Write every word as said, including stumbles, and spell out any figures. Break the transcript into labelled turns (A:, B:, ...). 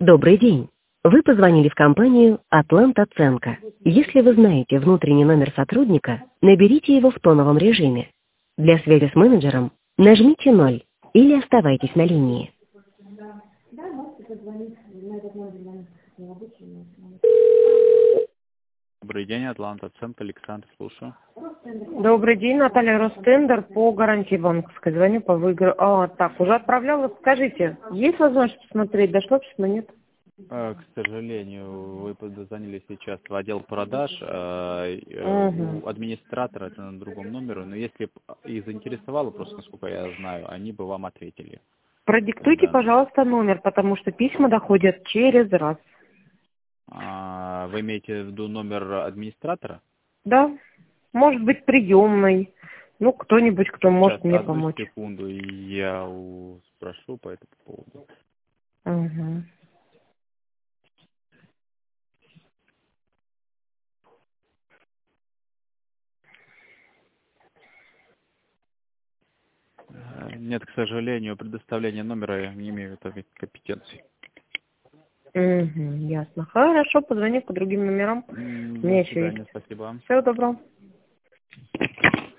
A: Добрый день. Вы позвонили в компанию «Атлант-Оценка». Если вы знаете внутренний номер сотрудника, наберите его в тоновом режиме. Для связи с менеджером нажмите ноль или оставайтесь на линии.
B: Добрый день, Атлант-Оценка, Александр, слушаю.
C: Добрый день, Наталья Ростендер по гарантии банковской. Звоню по выигрышу. А, так, уже отправляла. Скажите, есть возможность посмотреть? Дошло письмо, нет?
B: Э, К сожалению, вы позвонили сейчас в отдел продаж, э, э,
C: Угу.
B: у администратора, это на другом номеру, но если б и заинтересовало, просто насколько я знаю, они бы вам ответили.
C: Продиктуйте,
B: Тогда
C: пожалуйста, номер, потому что письма доходят через раз.
B: а, вы имеете в виду номер администратора?
C: Да, может быть, приемный. Ну, кто-нибудь, кто
B: Сейчас,
C: может мне
B: одну
C: помочь.
B: секунду, я у- спрошу по этому поводу.
C: Угу.
B: Э, Нет, к сожалению, предоставление номера я не имею этой компетенции.
C: Угу, ясно. Хорошо, позвоню по другим номерам.
B: М,
C: У
B: До
C: меня еще есть.
B: свидания, спасибо.
C: Всего доброго.